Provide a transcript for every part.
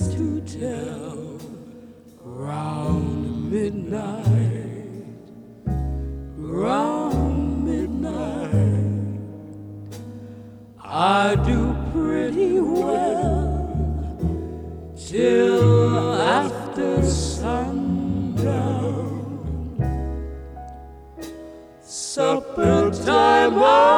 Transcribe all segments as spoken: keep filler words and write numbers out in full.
to tell. Round midnight, round midnight, I do pretty well till after sundown. Supper time,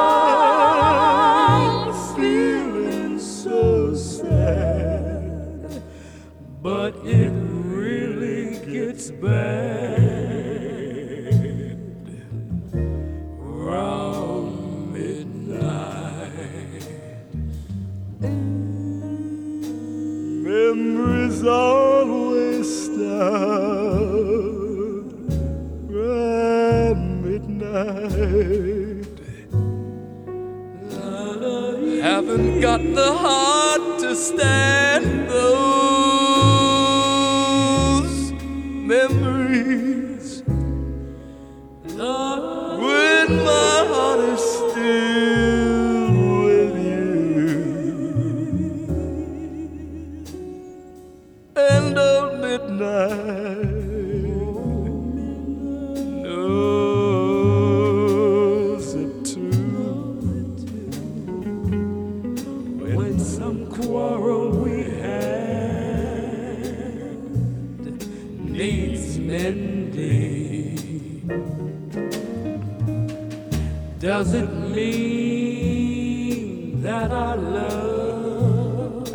I'm feeling so sad, but it really gets bad round midnight. Memories always start round midnight. Haven't got the heart to stand those memories when my heart is still with you. And old midnight knows it too. When some quarrel we had needs mending, does it mean that our love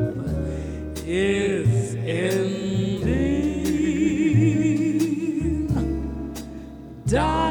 is ending? Die